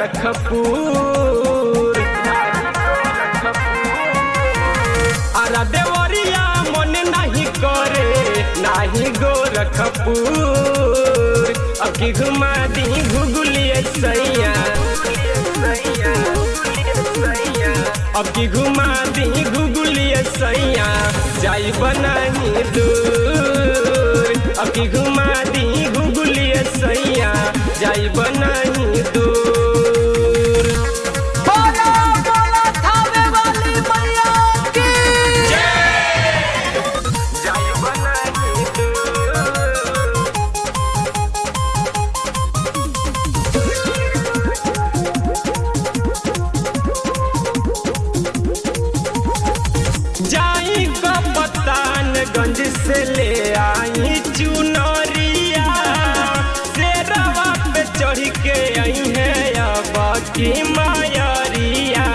गोरखपुर। आरा देवरिया मन नहीं करे नहीं गोरखपुर। अब की घुमा दी घुगुलिए सैया, अब की घुमा दी घुगुलिए सैया जाई बनाही दूर। अब की घुमा दी घुगुलिए सैया जाई बनाही दूर। बोलो बोलो थावे वाली मैया की जाई बनाही दूर। जाई कप्तानगंज से ले आई चुनरिया, शेरवा पे चढ़ के आई है अब की मायरिया।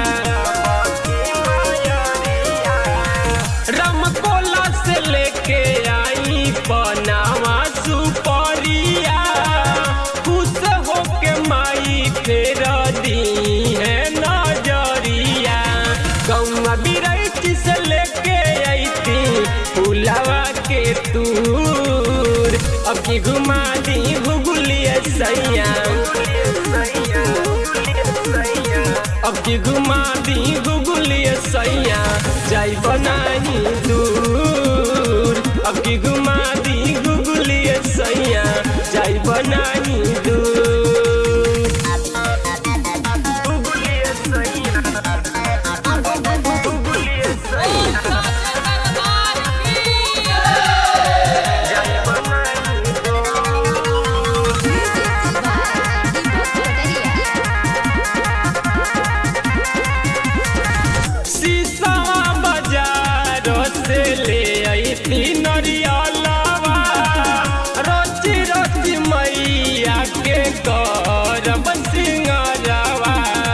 रमकोला से लेके आई बनावा सुपरिया, खुश होके माई फेर दी है नजरिया। गौवा बिरैती से लेके आई थी फुलावा के तूर। अब की घुमा दी घुगुलिए सैया, अब की घुमा दी घुगुलिए सैया जाई बनाही दूर। अब की घुमा दी घुगुलिए सैया जाई बनाही दूर। घुगुलिए सैया, घुगुलिए सैया जाई बनाही दूर। शीशवा बाजार से ले आई थी नरियलवा, रोची रोची मैया के करब सिंगरवा।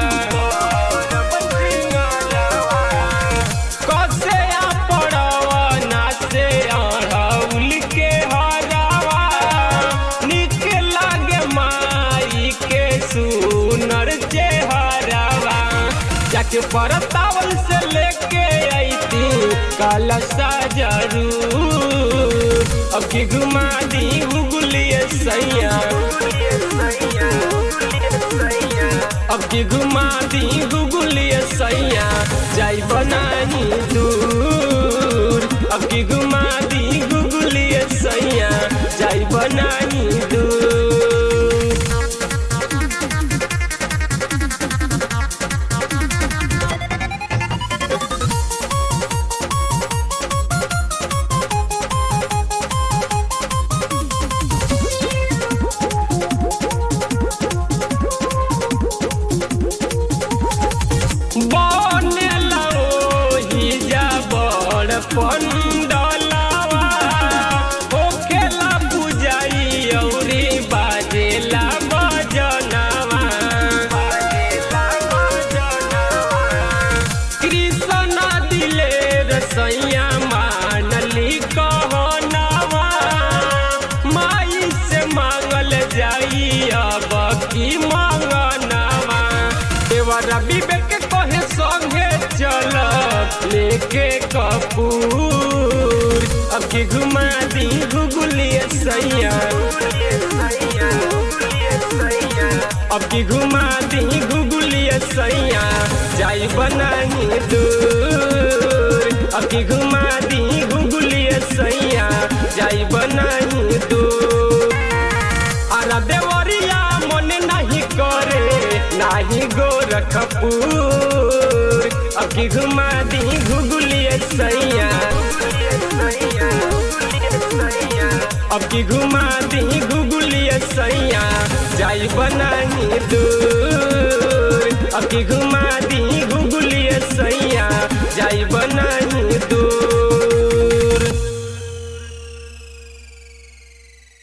कसे पड़वना से अड़हुल के हरवा, निक लागे माई के सुनर चेहरवा। जाके परतावल से लेके आई थी कलशा जरूर। अब की घुमा दी घुगुलिए सैया, अब की घुमा दी घुगुलिए सैया जाई बनाही दूर। अब की घुमा दी घुगुलिए सैया जाई बनाही दूर। बनेला ओही जा बड़ पंडलवा, होखेला पूजाई औरी बाजेला बजनवा। कृष्ण दिलेर सैया मानली कहनवा, माई से मांगल जाई अब की मंगनवा। देवरा विवेक कहे संगे चल लेके कपूर। अब की घुमा दी घुगुलिए सैया, अब की घुमा दी घुगुलिए सैया जाई बनाही दूर। अब की घुमा दी घुगुलिए सैया जाई बनाही दूर। आरा देवरिया मन नहीं करे नहीं गोरखपुर। अब की घुमा दी घुगुलिए सैया, अब की घुमा दी घुगुलिए सैया जाई बनाही दूर। अब की घुमा